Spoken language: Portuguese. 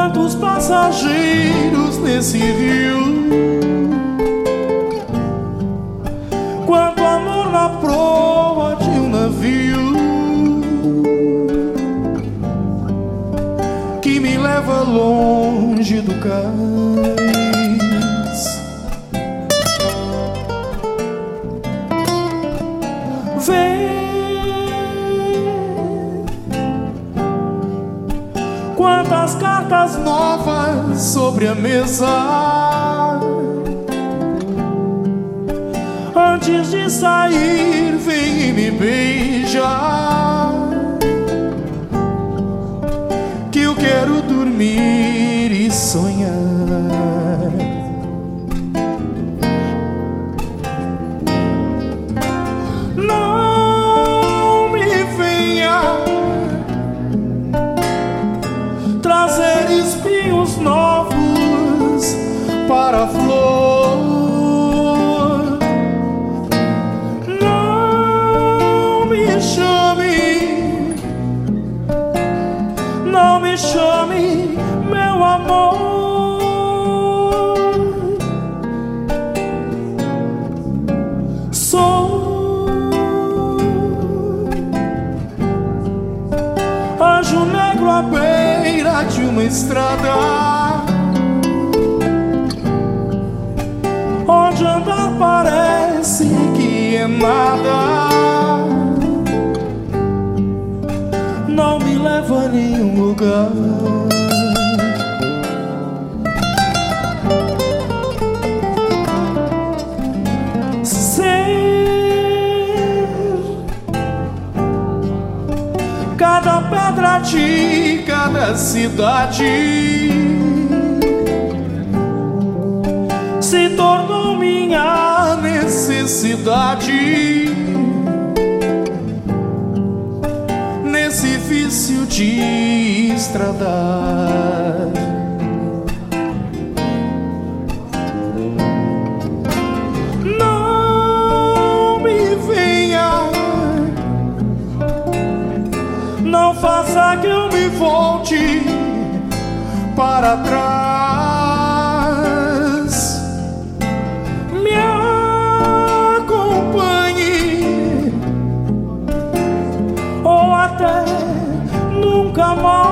Quantos passageiros nesse rio, quanto amor na proa de um navio que me leva longe do cais. Vem, quantas cartas novas sobre a mesa. Antes de sair, vem e me beija, que eu quero dormir e sonhar. Não me venha trazer espinhos novos para a flor. Não me chame, não me chame, meu amor. Sou anjo negro à beira de uma estrada, onde andar parece que é nada. Não me leva a nenhum lugar. Cada pedra de cada cidade se tornou minha necessidade, nesse vício de estradar. Não me venha, não faça que eu me volte para trás. Me acompanhe ou até nunca mais.